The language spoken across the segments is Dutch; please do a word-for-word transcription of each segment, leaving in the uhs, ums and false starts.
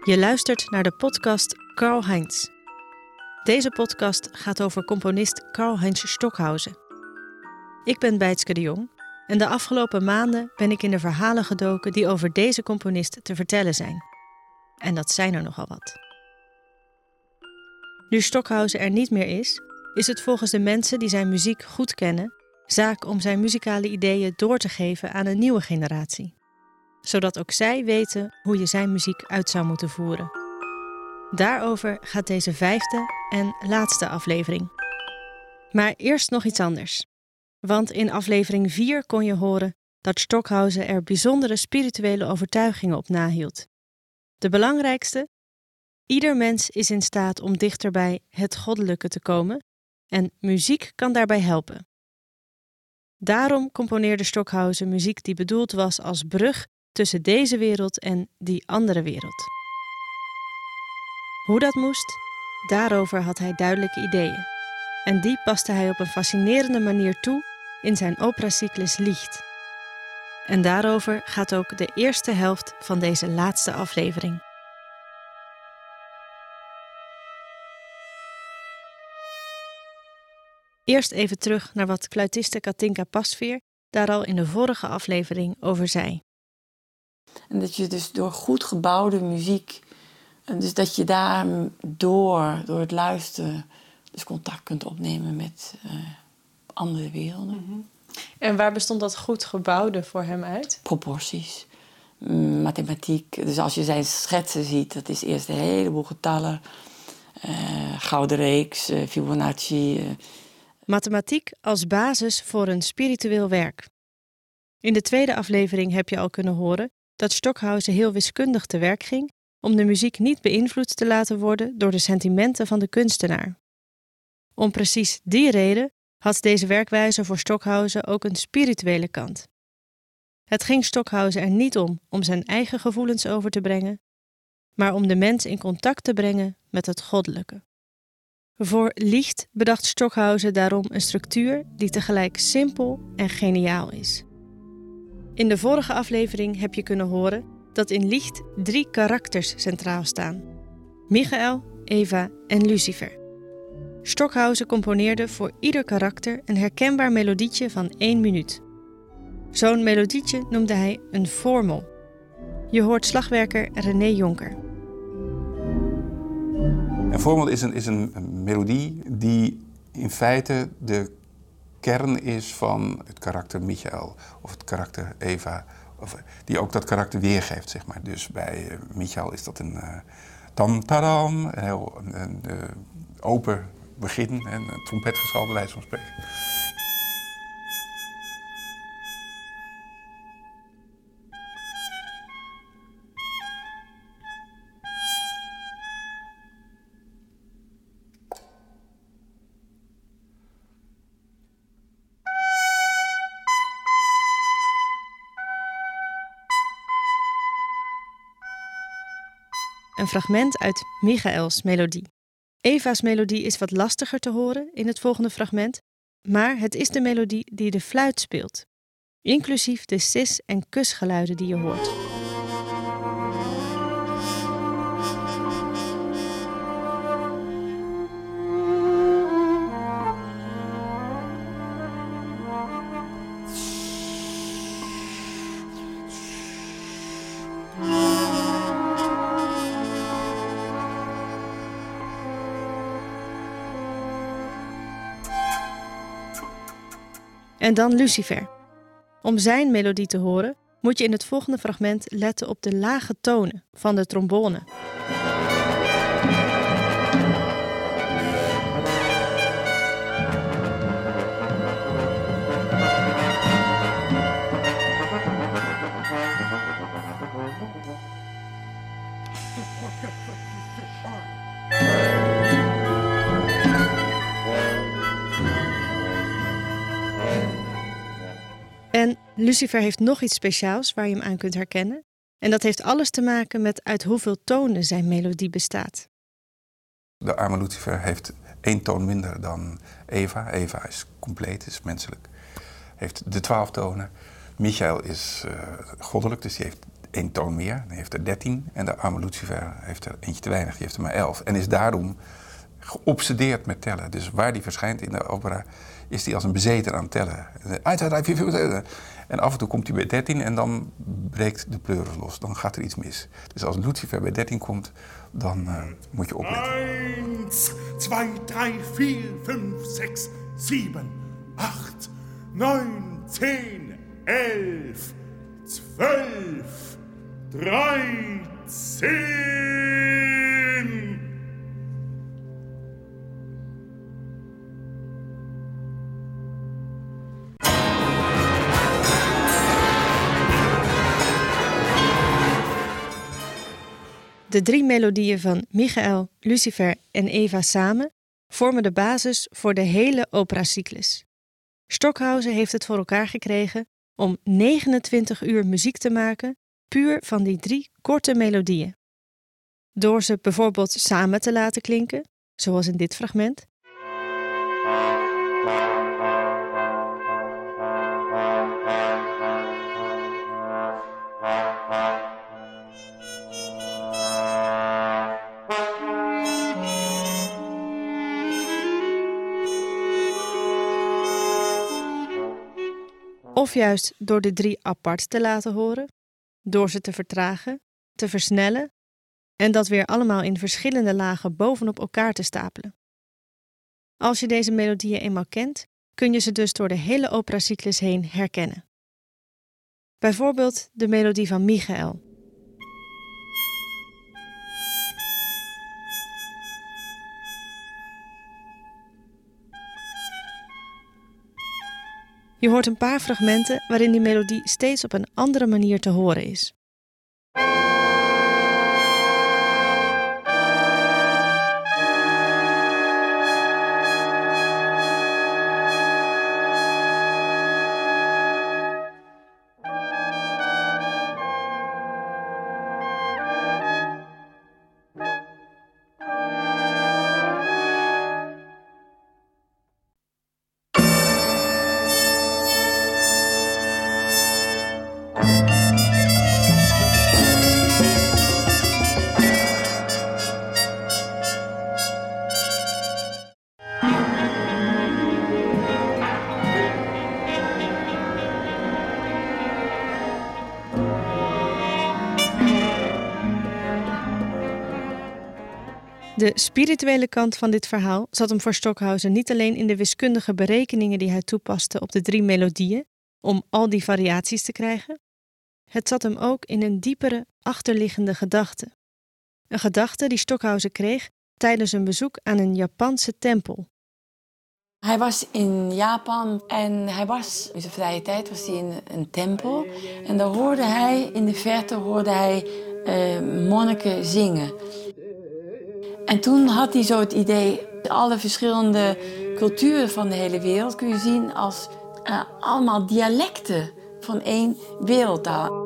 Je luistert naar de podcast Karlheinz. Deze podcast gaat over componist Karlheinz Stockhausen. Ik ben Bijtske de Jong en de afgelopen maanden ben ik in de verhalen gedoken die over deze componist te vertellen zijn. En dat zijn er nogal wat. Nu Stockhausen er niet meer is, is het volgens de mensen die zijn muziek goed kennen zaak om zijn muzikale ideeën door te geven aan een nieuwe generatie. Zodat ook zij weten hoe je zijn muziek uit zou moeten voeren. Daarover gaat deze vijfde en laatste aflevering. Maar eerst nog iets anders. Want in aflevering vier kon je horen dat Stockhausen er bijzondere spirituele overtuigingen op nahield. De belangrijkste: ieder mens is in staat om dichter bij het goddelijke te komen en muziek kan daarbij helpen. Daarom componeerde Stockhausen muziek die bedoeld was als brug tussen deze wereld en die andere wereld. Hoe dat moest, daarover had hij duidelijke ideeën. En die paste hij op een fascinerende manier toe in zijn operacyclus Licht. En daarover gaat ook de eerste helft van deze laatste aflevering. Eerst even terug naar wat fluitiste Katinka Pasveer daar al in de vorige aflevering over zei. En dat je dus door goed gebouwde muziek, dus dat je daar door, door het luisteren, dus contact kunt opnemen met uh, andere werelden. Mm-hmm. En waar bestond dat goed gebouwde voor hem uit? Proporties, mm, mathematiek. Dus als je zijn schetsen ziet, dat is eerst een heleboel getallen. Uh, gouden reeks, uh, Fibonacci. Uh. Mathematiek als basis voor een spiritueel werk. In de tweede aflevering heb je al kunnen horen dat Stockhausen heel wiskundig te werk ging om de muziek niet beïnvloed te laten worden door de sentimenten van de kunstenaar. Om precies die reden had deze werkwijze voor Stockhausen ook een spirituele kant. Het ging Stockhausen er niet om om zijn eigen gevoelens over te brengen, maar om de mens in contact te brengen met het goddelijke. Voor Licht bedacht Stockhausen daarom een structuur die tegelijk simpel en geniaal is. In de vorige aflevering heb je kunnen horen dat in Licht drie karakters centraal staan: Michael, Eva en Lucifer. Stockhausen componeerde voor ieder karakter een herkenbaar melodietje van één minuut. Zo'n melodietje noemde hij een formel. Je hoort slagwerker René Jonker. Een formel is een, is een melodie die in feite de kern is van het karakter Michael of het karakter Eva, of die ook dat karakter weergeeft, zeg maar. Dus bij uh, Michael is dat een uh, tam-tadam, een heel een, een, uh, open begin, een trompetgezal bij wijze van spreken. Een fragment uit Michaels melodie. Eva's melodie is wat lastiger te horen in het volgende fragment, maar het is de melodie die de fluit speelt, inclusief de sis- en kusgeluiden die je hoort. En dan Lucifer. Om zijn melodie te horen moet je in het volgende fragment letten op de lage tonen van de trombone. En Lucifer heeft nog iets speciaals waar je hem aan kunt herkennen. En dat heeft alles te maken met uit hoeveel tonen zijn melodie bestaat. De arme Lucifer heeft één toon minder dan Eva. Eva is compleet, is menselijk. Heeft de twaalf tonen. Michael is uh, goddelijk, dus die heeft één toon meer, dan heeft er dertien. En de arme Lucifer heeft er eentje te weinig, die heeft er maar elf. En is daarom geobsedeerd met tellen. Dus waar die verschijnt in de opera, is hij als een bezeten aan het tellen. En af en toe komt hij bij dertien en dan breekt de pleuris los. Dan gaat er iets mis. Dus als Lucifer bij dertien komt, dan uh, moet je opletten. één, twee, drie, vier, vijf, zes, zeven, acht, negen, tien, elf, twaalf, dertien. De drie melodieën van Michael, Lucifer en Eva samen vormen de basis voor de hele operacyclus. Stockhausen heeft het voor elkaar gekregen om negenentwintig uur muziek te maken, puur van die drie korte melodieën. Door ze bijvoorbeeld samen te laten klinken, zoals in dit fragment, of juist door de drie apart te laten horen, door ze te vertragen, te versnellen en dat weer allemaal in verschillende lagen bovenop elkaar te stapelen. Als je deze melodieën eenmaal kent, kun je ze dus door de hele operacyclus heen herkennen. Bijvoorbeeld de melodie van Michael. Je hoort een paar fragmenten waarin die melodie steeds op een andere manier te horen is. De spirituele kant van dit verhaal zat hem voor Stockhausen niet alleen in de wiskundige berekeningen die hij toepaste op de drie melodieën om al die variaties te krijgen. Het zat hem ook in een diepere, achterliggende gedachte. Een gedachte die Stockhausen kreeg tijdens een bezoek aan een Japanse tempel. Hij was in Japan en hij was, in zijn vrije tijd was hij in een tempel. En daar hoorde hij, in de verte hoorde hij uh, monniken zingen. En toen had hij zo het idee, alle verschillende culturen van de hele wereld kun je zien als uh, allemaal dialecten van één wereldtaal.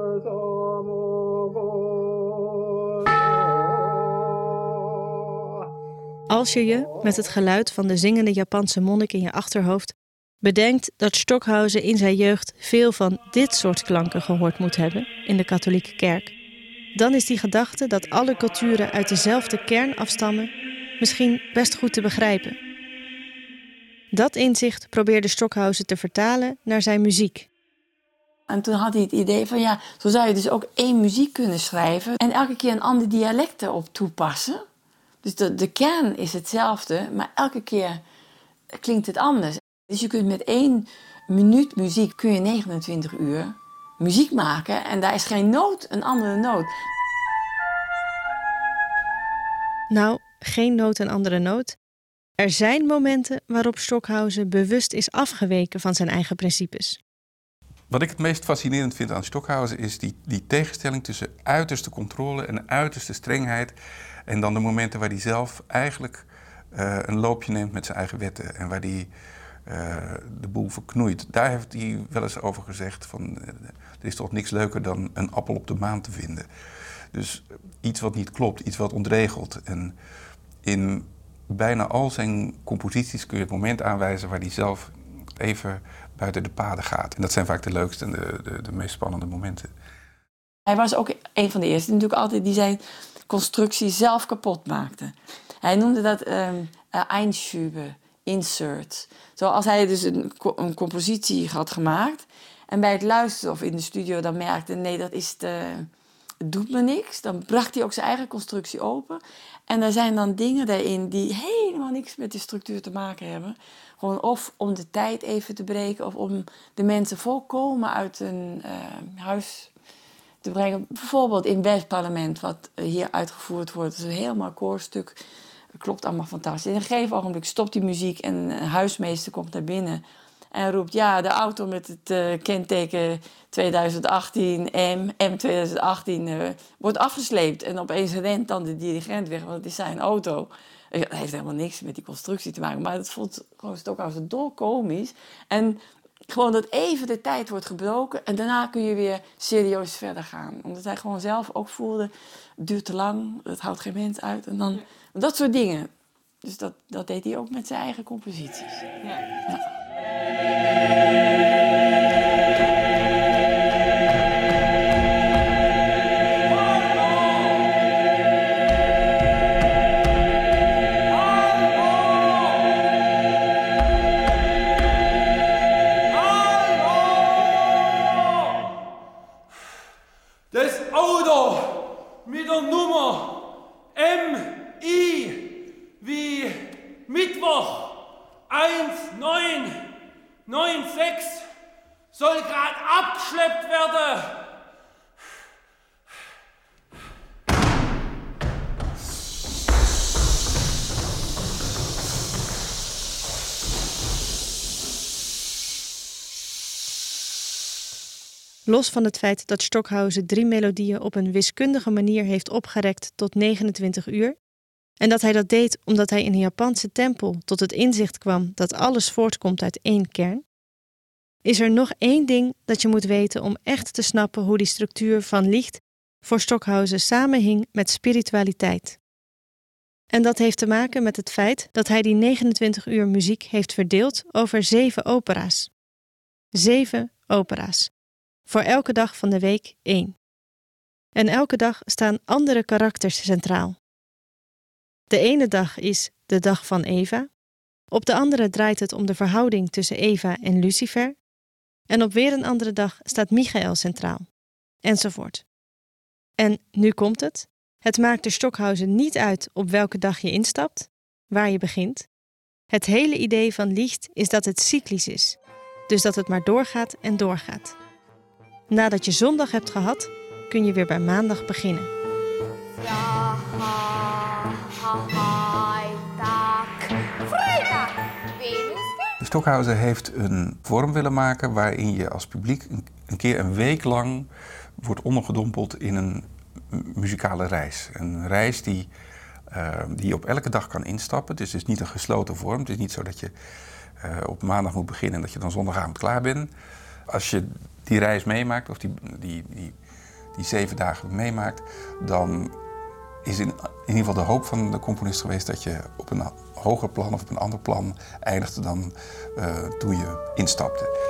Als je je, met het geluid van de zingende Japanse monnik in je achterhoofd, bedenkt dat Stockhausen in zijn jeugd veel van dit soort klanken gehoord moet hebben in de katholieke kerk, dan is die gedachte dat alle culturen uit dezelfde kern afstammen misschien best goed te begrijpen. Dat inzicht probeerde Stockhausen te vertalen naar zijn muziek. En toen had hij het idee van ja, zo zou je dus ook één muziek kunnen schrijven en elke keer een ander dialect erop toepassen. Dus de, de kern is hetzelfde, maar elke keer klinkt het anders. Dus je kunt met één minuut muziek kun je negenentwintig uur muziek maken en daar is geen noot een andere noot. Nou, geen noot een andere noot. Er zijn momenten waarop Stockhausen bewust is afgeweken van zijn eigen principes. Wat ik het meest fascinerend vind aan Stockhausen is die, die tegenstelling tussen uiterste controle en uiterste strengheid en dan de momenten waar hij zelf eigenlijk uh, een loopje neemt met zijn eigen wetten en waar hij uh, de boel verknoeit. Daar heeft hij wel eens over gezegd van uh, er is toch niks leuker dan een appel op de maan te vinden. Dus iets wat niet klopt, iets wat ontregelt. En in bijna al zijn composities kun je het moment aanwijzen waar hij zelf even buiten de paden gaat. En dat zijn vaak de leukste en de, de, de meest spannende momenten. Hij was ook een van de eerste die natuurlijk altijd die zijn constructie zelf kapot maakte. Hij noemde dat um, uh, Einschübe, insert. Zoals hij dus een, een compositie had gemaakt en bij het luisteren of in de studio dan merkte, nee, dat is te, het doet me niks. Dan bracht hij ook zijn eigen constructie open. En er zijn dan dingen daarin die helemaal niks met de structuur te maken hebben. Gewoon of om de tijd even te breken of om de mensen volkomen uit een uh, huis te brengen. Bijvoorbeeld in Westparlement, wat hier uitgevoerd wordt. Dat is een helemaal koorstuk. Klopt allemaal fantastisch. In een gegeven ogenblik stopt die muziek en een huismeester komt naar binnen en roept, ja, de auto met het uh, kenteken twintig achttien M, M twintig achttien uh, wordt afgesleept. En opeens rent dan de dirigent weg, want het is zijn auto. Dat heeft helemaal niks met die constructie te maken, maar het voelt gewoon Stockhausen dolkomisch. En gewoon dat even de tijd wordt gebroken en daarna kun je weer serieus verder gaan. Omdat hij gewoon zelf ook voelde, het duurt te lang, het houdt geen mens uit. En dan dat soort dingen. Dus dat, dat deed hij ook met zijn eigen composities. Ja. Ja. Das Auto mit der Nummer M I wie Mittwoch eins neun neun sechs soll gerade abgeschleppt werden. Los van het feit dat Stockhausen drie melodieën op een wiskundige manier heeft opgerekt tot negenentwintig uur, en dat hij dat deed omdat hij in een Japanse tempel tot het inzicht kwam dat alles voortkomt uit één kern, is er nog één ding dat je moet weten om echt te snappen hoe die structuur van Licht voor Stockhausen samenhing met spiritualiteit. En dat heeft te maken met het feit dat hij die negenentwintig uur muziek heeft verdeeld over zeven opera's. Zeven opera's. Voor elke dag van de week één. En elke dag staan andere karakters centraal. De ene dag is de dag van Eva. Op de andere draait het om de verhouding tussen Eva en Lucifer. En op weer een andere dag staat Michael centraal. Enzovoort. En nu komt het. Het maakt er Stockhausen niet uit op welke dag je instapt, waar je begint. Het hele idee van Licht is dat het cyclisch is. Dus dat het maar doorgaat en doorgaat. Nadat je zondag hebt gehad, kun je weer bij maandag beginnen. Stockhausen heeft een vorm willen maken waarin je als publiek een keer een week lang wordt ondergedompeld in een muzikale reis. Een reis die, uh, die je op elke dag kan instappen. Dus het is niet een gesloten vorm. Het is niet zo dat je uh, op maandag moet beginnen en dat je dan zondagavond klaar bent. Als je die reis meemaakt, of die, die, die, die zeven dagen meemaakt, dan is in, in ieder geval de hoop van de componist geweest dat je op een hoger plan of op een ander plan eindigde dan uh, toen je instapte.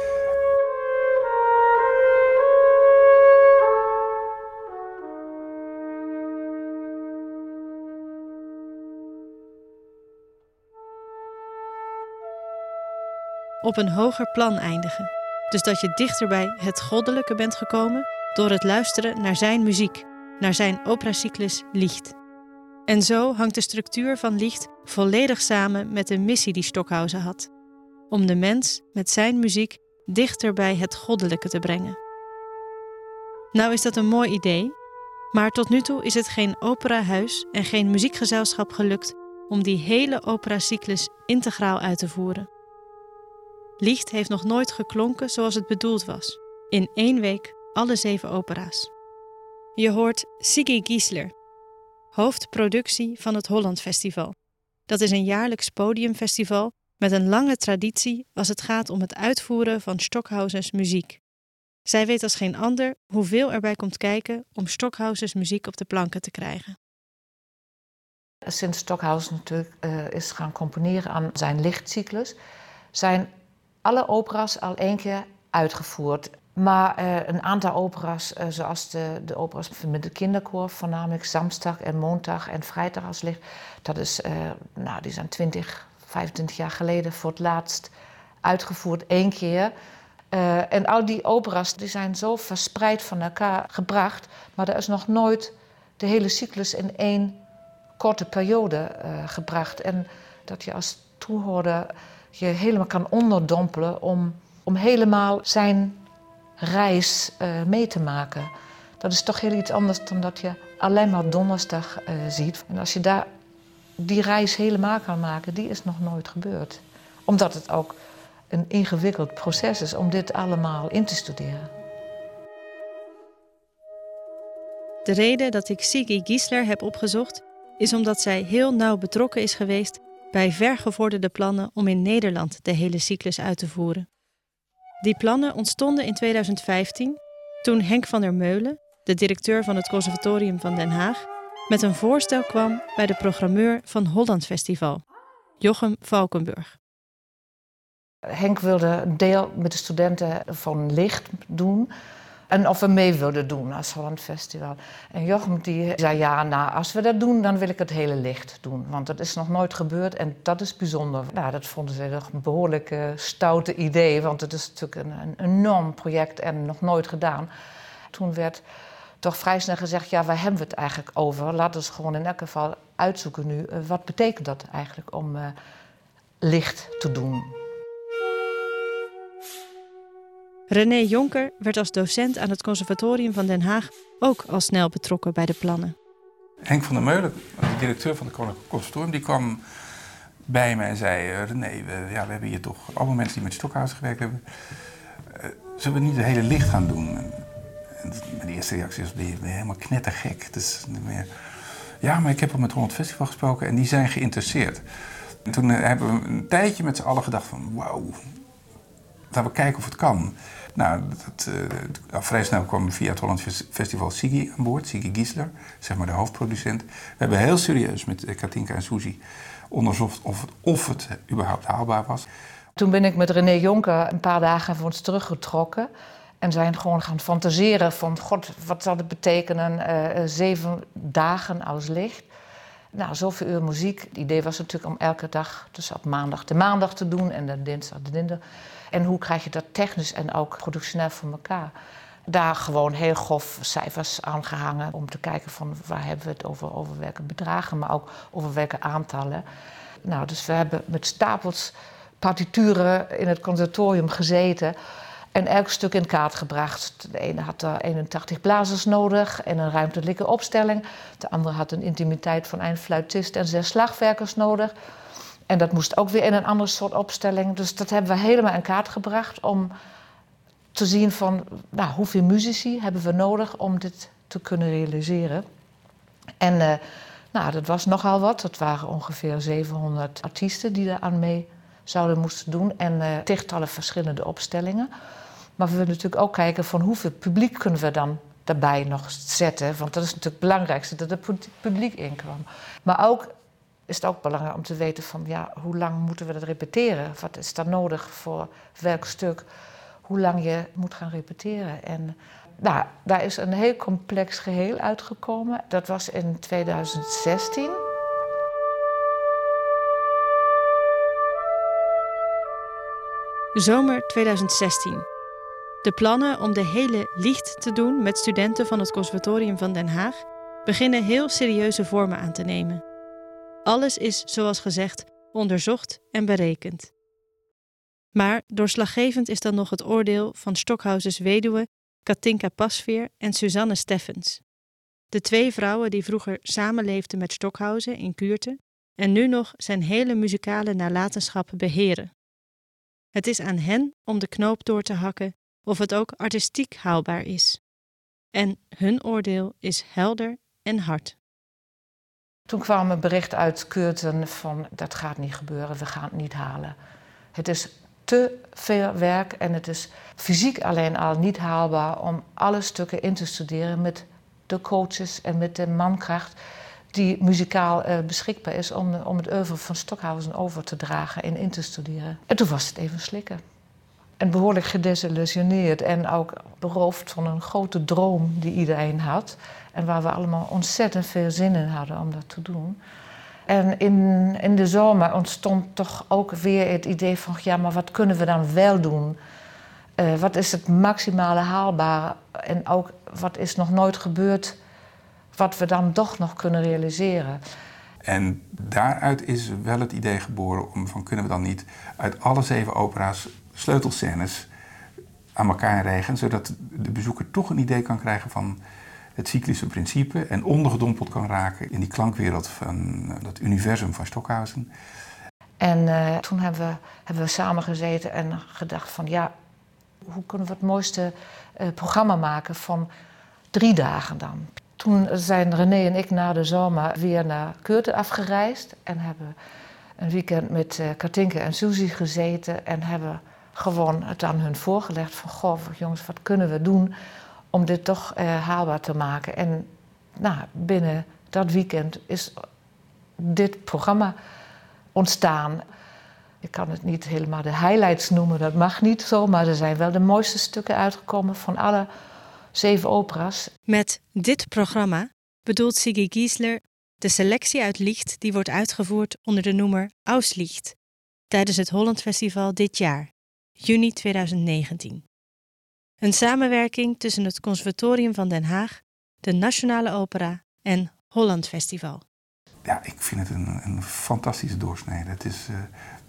Op een hoger plan eindigen. Dus dat je dichter bij het goddelijke bent gekomen door het luisteren naar zijn muziek, naar zijn operacyclus Licht. En zo hangt de structuur van Licht volledig samen met de missie die Stockhausen had. Om de mens met zijn muziek dichter bij het goddelijke te brengen. Nou is dat een mooi idee, maar tot nu toe is het geen operahuis en geen muziekgezelschap gelukt om die hele operacyclus integraal uit te voeren. Licht heeft nog nooit geklonken zoals het bedoeld was. In één week alle zeven opera's. Je hoort Siggi Giesler, hoofdproductie van het Holland Festival. Dat is een jaarlijks podiumfestival met een lange traditie als het gaat om het uitvoeren van Stockhausens muziek. Zij weet als geen ander hoeveel erbij komt kijken om Stockhausens muziek op de planken te krijgen. Sinds Stockhausen natuurlijk uh, is gaan componeren aan zijn lichtcyclus, zijn alle opera's al één keer uitgevoerd. Maar uh, een aantal opera's, uh, zoals de, de opera's met de kinderkoor, voornamelijk Samstag en Montag en Vrijdag als licht, dat is, uh, nou, die zijn twintig, vijfentwintig jaar geleden voor het laatst uitgevoerd, één keer. Uh, en al die opera's die zijn zo verspreid van elkaar gebracht, maar er is nog nooit de hele cyclus in één korte periode uh, gebracht. En dat je als toehoorder je helemaal kan onderdompelen om, om helemaal zijn reis uh, mee te maken. Dat is toch heel iets anders dan dat je alleen maar donderdag uh, ziet. En als je daar die reis helemaal kan maken, die is nog nooit gebeurd. Omdat het ook een ingewikkeld proces is om dit allemaal in te studeren. De reden dat ik Siggi Giesler heb opgezocht, is omdat zij heel nauw betrokken is geweest bij vergevorderde plannen om in Nederland de hele cyclus uit te voeren. Die plannen ontstonden in tweeduizend vijftien, toen Henk van der Meulen, de directeur van het Conservatorium van Den Haag, met een voorstel kwam bij de programmeur van Holland Festival, Jochem Valkenburg. Henk wilde een deel met de studenten van licht doen en of we mee wilden doen als Holland Festival. En Jochem die zei, ja, nou, als we dat doen, dan wil ik het hele licht doen. Want dat is nog nooit gebeurd en dat is bijzonder. Nou, dat vonden ze toch een behoorlijk uh, stoute idee, want het is natuurlijk een, een enorm project en nog nooit gedaan. Toen werd toch vrij snel gezegd, ja, waar hebben we het eigenlijk over? Laten we gewoon in elk geval uitzoeken nu, uh, wat betekent dat eigenlijk om uh, licht te doen? René Jonker werd als docent aan het Conservatorium van Den Haag ook al snel betrokken bij de plannen. Henk van der Meulen, de directeur van het Koninklijk Conservatorium, die kwam bij mij en zei, René, we, ja, we hebben hier toch allemaal mensen die met Stockhausen gewerkt hebben. Uh, zullen we niet het hele licht gaan doen? En, en de eerste reactie was, ben je helemaal knettergek. Het is niet meer... Ja, maar ik heb al met Holland Festival gesproken en die zijn geïnteresseerd. En toen uh, hebben we een tijdje met z'n allen gedacht van, wauw, laten we kijken of het kan. Nou, dat, uh, vrij snel kwam via het Holland Festival Siggi aan boord, Siggi Giesler, zeg maar de hoofdproducent. We hebben heel serieus met Katinka en Suzy onderzocht of het, of het überhaupt haalbaar was. Toen ben ik met René Jonker een paar dagen voor ons teruggetrokken en zijn gewoon gaan fantaseren van, god, wat zou het betekenen, uh, zeven dagen als licht. Nou, zoveel uur muziek. Het idee was natuurlijk om elke dag, dus op maandag de maandag te doen en de dinsdag de dinsdag. En hoe krijg je dat technisch en ook productioneel voor elkaar? Daar gewoon heel grof cijfers aan gehangen om te kijken van waar hebben we het over, over welke bedragen, maar ook over welke aantallen. Nou, dus we hebben met stapels partituren in het conservatorium gezeten en elk stuk in kaart gebracht. De ene had er eenentachtig blazers nodig en een ruimtelijke opstelling. De andere had een intimiteit van een fluitist en zes slagwerkers nodig. En dat moest ook weer in een ander soort opstelling. Dus dat hebben we helemaal in kaart gebracht om te zien van, nou, hoeveel muzici hebben we nodig om dit te kunnen realiseren. En uh, nou, dat was nogal wat. Dat waren ongeveer zevenhonderd artiesten die daar aan mee zouden moesten doen. En uh, tientallen verschillende opstellingen. Maar we willen natuurlijk ook kijken van hoeveel publiek kunnen we dan daarbij nog zetten. Want dat is natuurlijk het belangrijkste, dat er publiek in kwam. Maar ook is het ook belangrijk om te weten van, ja, hoe lang moeten we dat repeteren? Wat is daar nodig voor welk stuk? Hoe lang je moet gaan repeteren? En nou, daar is een heel complex geheel uitgekomen. Dat was in tweeduizend zestien. Zomer tweeduizend zestien. De plannen om de hele Licht te doen met studenten van het Conservatorium van Den Haag beginnen heel serieuze vormen aan te nemen. Alles is, zoals gezegd, onderzocht en berekend. Maar doorslaggevend is dan nog het oordeel van Stockhausens weduwe Katinka Pasveer en Suzanne Steffens. De twee vrouwen die vroeger samenleefden met Stockhausen in Kuurten en nu nog zijn hele muzikale nalatenschap beheren. Het is aan hen om de knoop door te hakken of het ook artistiek haalbaar is. En hun oordeel is helder en hard. Toen kwam een bericht uit Kuurten van, dat gaat niet gebeuren, we gaan het niet halen. Het is te veel werk en het is fysiek alleen al niet haalbaar om alle stukken in te studeren met de coaches en met de mankracht die muzikaal uh, beschikbaar is om, om het oeuvre van Stockhausen over te dragen en in te studeren. En toen was het even slikken. En behoorlijk gedesillusioneerd en ook beroofd van een grote droom die iedereen had. En waar we allemaal ontzettend veel zin in hadden om dat te doen. En in, in de zomer ontstond toch ook weer het idee van, ja, maar wat kunnen we dan wel doen? Uh, wat is het maximale haalbare en ook wat is nog nooit gebeurd, wat we dan toch nog kunnen realiseren? En daaruit is wel het idee geboren om van kunnen we dan niet uit alle zeven opera's sleutelscènes aan elkaar rijgen, zodat de bezoeker toch een idee kan krijgen van het cyclische principe en ondergedompeld kan raken in die klankwereld van dat universum van Stockhausen. En uh, toen hebben we, hebben we samen gezeten en gedacht van ja, hoe kunnen we het mooiste uh, programma maken van drie dagen dan. Toen zijn René en ik na de zomer weer naar Köthen afgereisd en hebben een weekend met uh, Katinka en Suzy gezeten en hebben gewoon het aan hun voorgelegd van goh, jongens, wat kunnen we doen om dit toch uh, haalbaar te maken. En nou, binnen dat weekend is dit programma ontstaan. Ik kan het niet helemaal de highlights noemen, dat mag niet zo, maar er zijn wel de mooiste stukken uitgekomen van alle zeven opera's. Met dit programma bedoelt Sigi Giesler de selectie uit Licht die wordt uitgevoerd onder de noemer Aus Licht tijdens het Holland Festival dit jaar, juni tweeduizend negentien. Een samenwerking tussen het Conservatorium van Den Haag, de Nationale Opera en Holland Festival. Ja, ik vind het een, een fantastische doorsnede. Het is uh,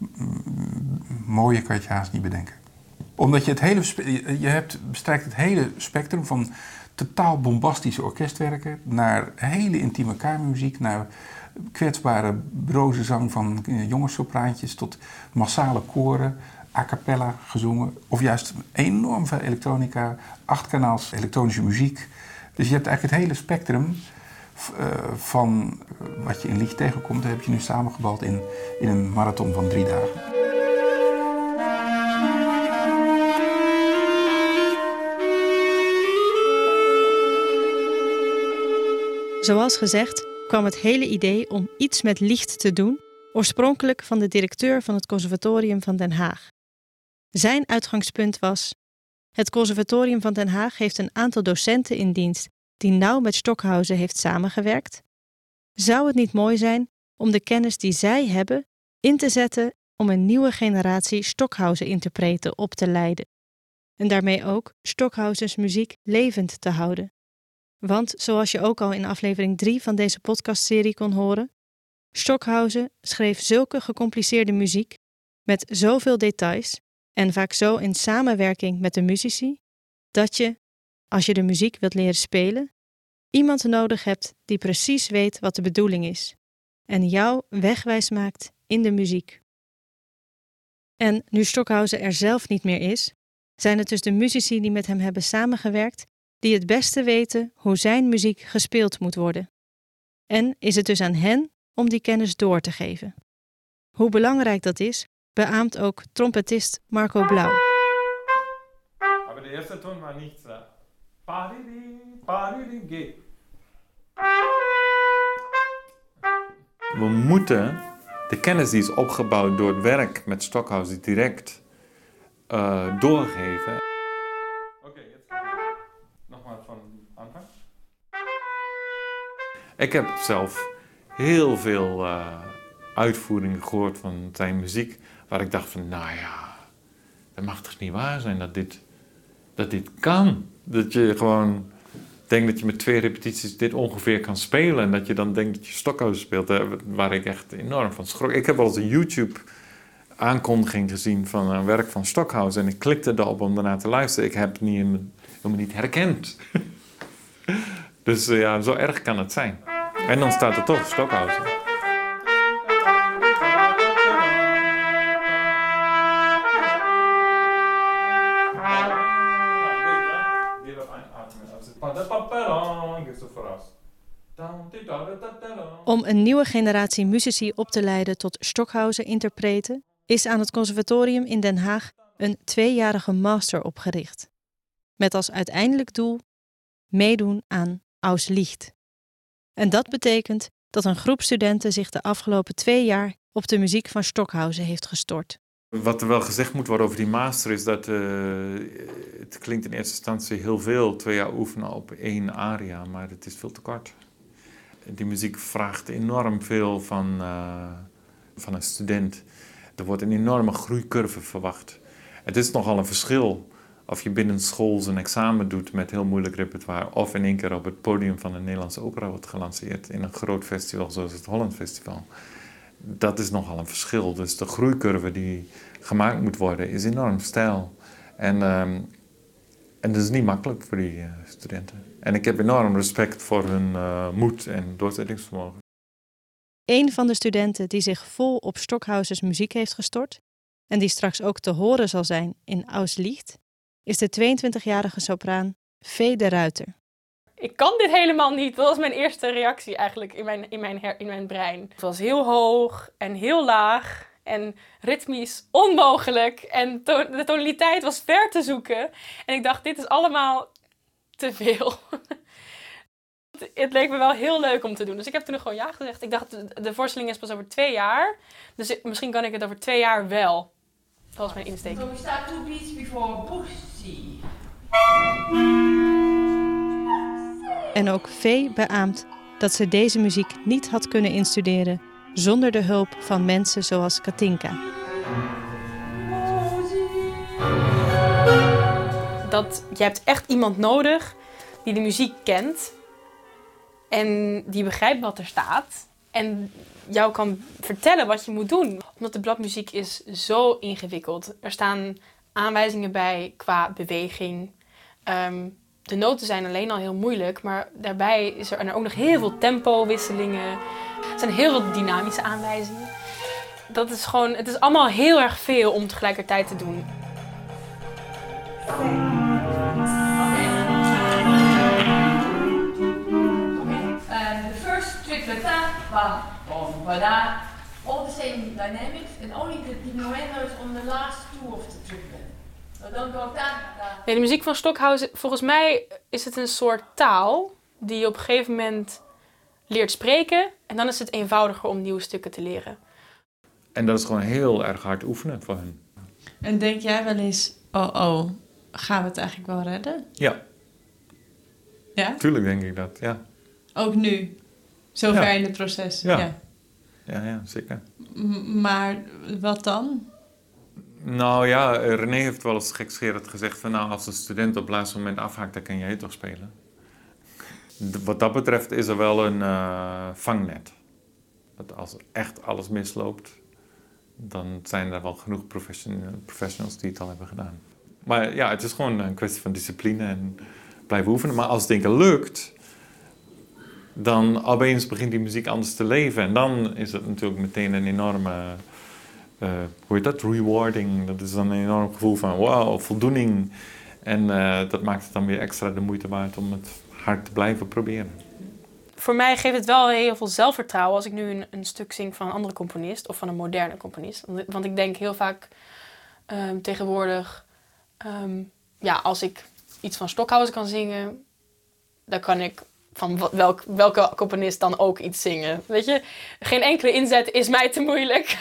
mooie kan je het haast niet bedenken. Omdat je het hele spe- je hebt bestrijkt het hele spectrum van totaal bombastische orkestwerken naar hele intieme kamermuziek, naar kwetsbare broze zang van jongenssopraantjes tot massale koren, a cappella gezongen of juist enorm veel elektronica, achtkanaals elektronische muziek. Dus je hebt eigenlijk het hele spectrum uh, van wat je in Licht tegenkomt, dat heb je nu samengebald in, in een marathon van drie dagen. Zoals gezegd kwam het hele idee om iets met Licht te doen oorspronkelijk van de directeur van het Conservatorium van Den Haag. Zijn uitgangspunt was: het Conservatorium van Den Haag heeft een aantal docenten in dienst die nauw met Stockhausen heeft samengewerkt. Zou het niet mooi zijn om de kennis die zij hebben in te zetten om een nieuwe generatie Stockhausen-interpreten op te leiden en daarmee ook Stockhausens muziek levend te houden? Want zoals je ook al in aflevering drie van deze podcastserie kon horen, Stockhausen schreef zulke gecompliceerde muziek met zoveel details en vaak zo in samenwerking met de muzici, dat je, als je de muziek wilt leren spelen, iemand nodig hebt die precies weet wat de bedoeling is en jou wegwijs maakt in de muziek. En nu Stockhausen er zelf niet meer is, zijn het dus de muzici die met hem hebben samengewerkt die het beste weten hoe zijn muziek gespeeld moet worden. En is het dus aan hen om die kennis door te geven. Hoe belangrijk dat is, beaamt ook trompetist Marco Blau. Maar de eerste toon was niet uh, paridi, paridi, ge. We moeten de kennis die is opgebouwd door het werk met Stockhausen direct uh, doorgeven. Oké, okay, nogmaals van aanvang. Ik heb zelf heel veel uh, uitvoeringen gehoord van zijn muziek, waar ik dacht van, nou ja, dat mag toch niet waar zijn dat dit, dat dit kan. Dat je gewoon denkt dat je met twee repetities dit ongeveer kan spelen en dat je dan denkt dat je Stockhausen speelt, waar ik echt enorm van schrok. Ik heb wel eens een YouTube aankondiging gezien van een werk van Stockhausen en ik klikte erop om daarna te luisteren. Ik heb het niet, helemaal niet herkend. Dus uh, ja, zo erg kan het zijn. En dan staat er toch Stockhausen. Om een nieuwe generatie muzici op te leiden tot Stockhausen-interpreten is aan het Conservatorium in Den Haag een tweejarige master opgericht. Met als uiteindelijk doel meedoen aan Aus Licht. En dat betekent dat een groep studenten zich de afgelopen twee jaar op de muziek van Stockhausen heeft gestort. Wat er wel gezegd moet worden over die master is dat uh, het klinkt in eerste instantie heel veel, twee jaar oefenen op één aria, maar het is veel te kort. Die muziek vraagt enorm veel van, uh, van een student. Er wordt een enorme groeicurve verwacht. Het is nogal een verschil of je binnen school een examen doet met heel moeilijk repertoire of in één keer op het podium van de Nederlandse Opera wordt gelanceerd in een groot festival zoals het Holland Festival. Dat is nogal een verschil. Dus de groeicurve die gemaakt moet worden is enorm steil. En, um, en dat is niet makkelijk voor die uh, studenten. En ik heb enorm respect voor hun uh, moed en doorzettingsvermogen. Een van de studenten die zich vol op Stockhausens muziek heeft gestort en die straks ook te horen zal zijn in Aus Licht, is de tweeëntwintigjarige sopraan Vee de Ruiter. Ik kan dit helemaal niet. Dat was mijn eerste reactie eigenlijk in mijn, in mijn, her, in mijn brein. Het was heel hoog en heel laag en ritmisch onmogelijk. En to- de tonaliteit was ver te zoeken. En ik dacht, dit is allemaal te veel. Het leek me wel heel leuk om te doen. Dus ik heb toen gewoon ja gezegd. Ik dacht, de, de voorstelling is pas over twee jaar. Dus ik, misschien kan ik het over twee jaar wel. Dat was mijn insteek. So we start two beats before Bussy. En ook Vee beaamt dat ze deze muziek niet had kunnen instuderen zonder de hulp van mensen zoals Katinka. Dat je hebt echt iemand nodig die de muziek kent en die begrijpt wat er staat en jou kan vertellen wat je moet doen. Omdat de bladmuziek is zo ingewikkeld. Er staan aanwijzingen bij qua beweging. Um, de noten zijn alleen al heel moeilijk, maar daarbij is er, er ook nog heel veel tempowisselingen. Er zijn heel veel dynamische aanwijzingen. Dat is gewoon, het is allemaal heel erg veel om tegelijkertijd te doen. And the first triplet, ba, bom, ba, da, all the same dynamics, and only the diminuendo is on the last two of the triplet. So don't go da, da. Nee, de muziek van Stockhausen, volgens mij is het een soort taal die je op een gegeven moment leert spreken. En dan is het eenvoudiger om nieuwe stukken te leren. En dat is gewoon heel erg hard oefenen voor hen. En denk jij wel eens, oh oh, gaan we het eigenlijk wel redden? Ja. Ja? Tuurlijk denk ik dat, ja. Ook nu? Zover Ja. in het proces? Ja. Ja. Ja, ja, zeker. M- maar wat dan? Nou ja, René heeft wel eens gekscherend gezegd van nou, als een student op het laatste moment afhaakt, dan kan jij het toch spelen. De, wat dat betreft is er wel een uh, vangnet. Dat als echt alles misloopt, dan zijn er wel genoeg profession- professionals die het al hebben gedaan. Maar ja, het is gewoon een kwestie van discipline en blijven oefenen. Maar als het een keer lukt, dan opeens begint die muziek anders te leven. En dan is het natuurlijk meteen een enorme, uh, hoe heet dat, rewarding. Dat is dan een enorm gevoel van wauw, voldoening. En uh, dat maakt het dan weer extra de moeite waard om het hard te blijven proberen. Voor mij geeft het wel heel veel zelfvertrouwen als ik nu een, een stuk zing van een andere componist of van een moderne componist. Want ik denk heel vaak um, tegenwoordig, um, ja, als ik iets van Stockhausen kan zingen, dan kan ik van welk, welke componist dan ook iets zingen. Weet je, geen enkele inzet is mij te moeilijk.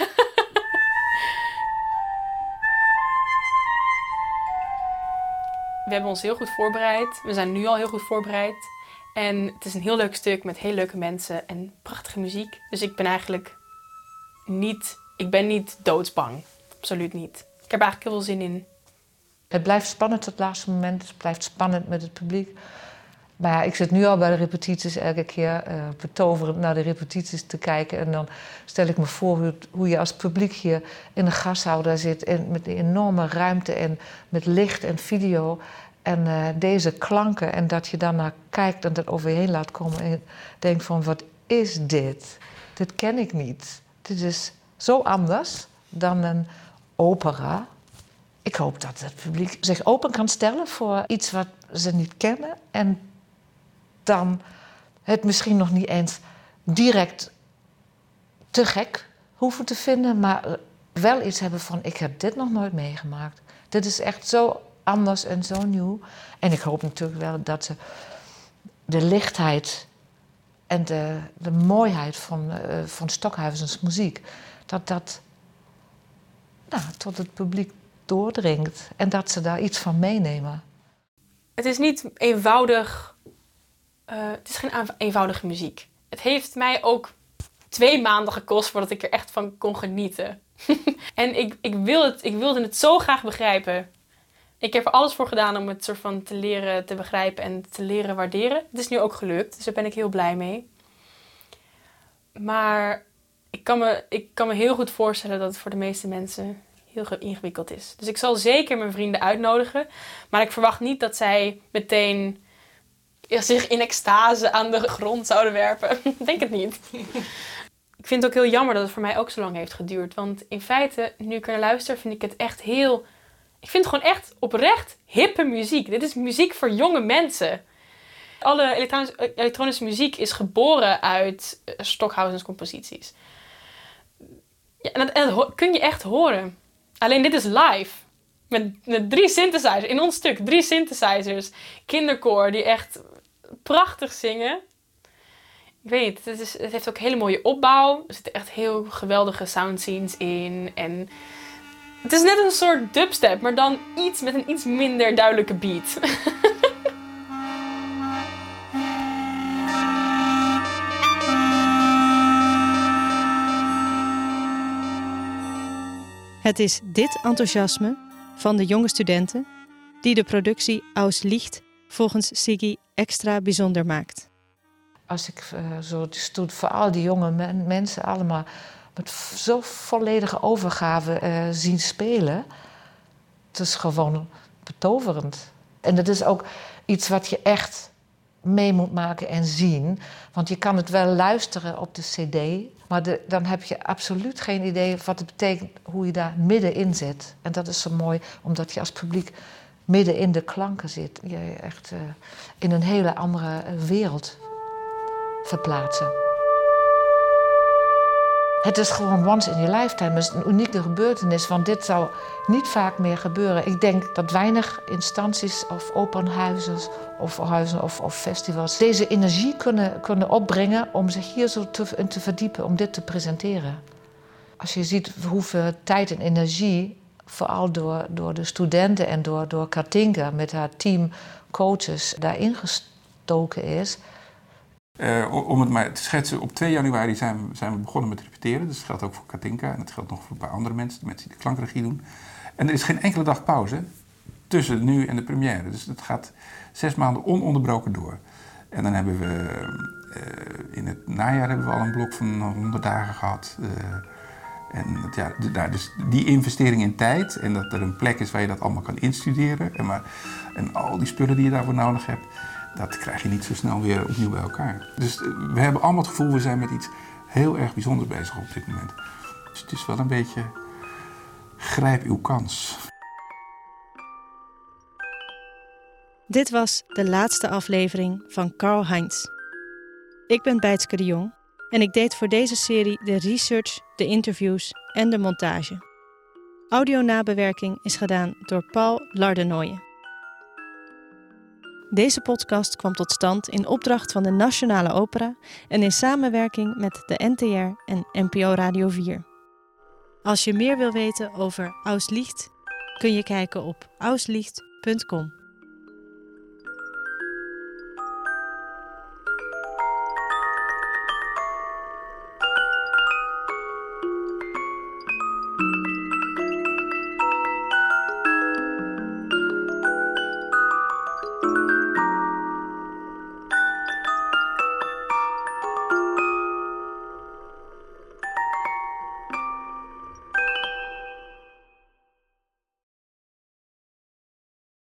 We hebben ons heel goed voorbereid. We zijn nu al heel goed voorbereid. En het is een heel leuk stuk met heel leuke mensen en prachtige muziek. Dus ik ben eigenlijk niet, ik ben niet doodsbang. Absoluut niet. Ik heb eigenlijk heel veel zin in. Het blijft spannend tot het laatste moment. Het blijft spannend met het publiek. Maar ja, ik zit nu al bij de repetities elke keer uh, betoverend naar de repetities te kijken. En dan stel ik me voor hoe, hoe je als publiek hier in de gashouder zit. En met een enorme ruimte en met licht en video. En uh, deze klanken en dat je daarnaar kijkt en dat over je heen laat komen. En denkt van, wat is dit? Dit ken ik niet. Dit is zo anders dan een opera. Ik hoop dat het publiek zich open kan stellen voor iets wat ze niet kennen. En dan het misschien nog niet eens direct te gek hoeven te vinden. Maar wel iets hebben van, ik heb dit nog nooit meegemaakt. Dit is echt zo anders en zo nieuw. En ik hoop natuurlijk wel dat ze de lichtheid en de, de mooiheid van, uh, van Stockhausens muziek, dat dat nou, tot het publiek doordringt en dat ze daar iets van meenemen. Het is niet eenvoudig. Uh, het is geen eenvoudige muziek. Het heeft mij ook twee maanden gekost voordat ik er echt van kon genieten. En ik, ik, wil het, ik wilde het zo graag begrijpen. Ik heb er alles voor gedaan om het soort van te leren te begrijpen en te leren waarderen. Het is nu ook gelukt, dus daar ben ik heel blij mee. Maar ik kan me, ik kan me heel goed voorstellen dat het voor de meeste mensen heel ingewikkeld is. Dus ik zal zeker mijn vrienden uitnodigen. Maar ik verwacht niet dat zij meteen zich in extase aan de grond zouden werpen. Ik denk het niet. Ik vind het ook heel jammer dat het voor mij ook zo lang heeft geduurd. Want in feite, nu ik er naar luister, vind ik het echt heel... Ik vind het gewoon echt oprecht hippe muziek. Dit is muziek voor jonge mensen. Alle elektronische, elektronische muziek is geboren uit Stockhausen's composities. Ja, en, dat, en dat kun je echt horen. Alleen dit is live. Met, met drie synthesizers. In ons stuk drie synthesizers. Kinderkoor die echt prachtig zingen. Ik weet niet, het, is, het heeft ook een hele mooie opbouw. Er zitten echt heel geweldige soundscenes in. En het is net een soort dubstep, maar dan iets met een iets minder duidelijke beat. Het is dit enthousiasme van de jonge studenten die de productie Aus Licht volgens Siggy extra bijzonder maakt. Als ik uh, zo stoet voor al die jonge men, mensen allemaal met zo volledige overgave uh, zien spelen, het is gewoon betoverend. En dat is ook iets wat je echt mee moet maken en zien. Want je kan het wel luisteren op de cd, maar de, dan heb je absoluut geen idee wat het betekent, hoe je daar middenin zit. En dat is zo mooi, omdat je als publiek midden in de klanken zit. Je echt uh, in een hele andere wereld verplaatsen. Het is gewoon once in your lifetime. Het is een unieke gebeurtenis, want dit zou niet vaak meer gebeuren. Ik denk dat weinig instanties of openhuizen of huizen of, of festivals deze energie kunnen, kunnen opbrengen om zich hier zo te, in te verdiepen, om dit te presenteren. Als je ziet hoeveel tijd en energie, vooral door, door de studenten en door, door Katinka met haar team coaches daarin gestoken is. Uh, om het maar te schetsen, op twee januari zijn we, zijn we begonnen met repeteren. Dus dat geldt ook voor Katinka en dat geldt nog voor een paar andere mensen, de mensen die de klankregie doen. En er is geen enkele dag pauze tussen nu en de première. Dus het gaat zes maanden ononderbroken door. En dan hebben we uh, in het najaar hebben we al een blok van honderd dagen gehad. Uh, en het, ja, de, dus die investering in tijd en dat er een plek is waar je dat allemaal kan instuderen. En, maar, en al die spullen die je daarvoor nodig hebt, dat krijg je niet zo snel weer opnieuw bij elkaar. Dus we hebben allemaal het gevoel, we zijn met iets heel erg bijzonders bezig op dit moment. Dus het is wel een beetje, grijp uw kans. Dit was de laatste aflevering van Karl Heinz. Ik ben Bijtske de Jong en ik deed voor deze serie de research, de interviews en de montage. Audio-nabewerking is gedaan door Paul Lardenoye. Deze podcast kwam tot stand in opdracht van de Nationale Opera en in samenwerking met de N T R en N P O Radio vier. Als je meer wil weten over Aus Licht, kun je kijken op auslicht punt com.